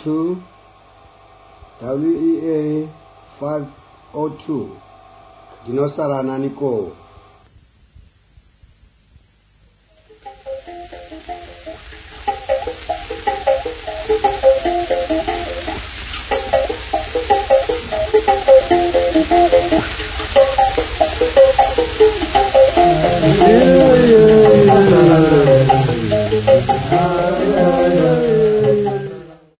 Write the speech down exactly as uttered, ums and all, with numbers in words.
two W E A five oh two Dinosaur Naniko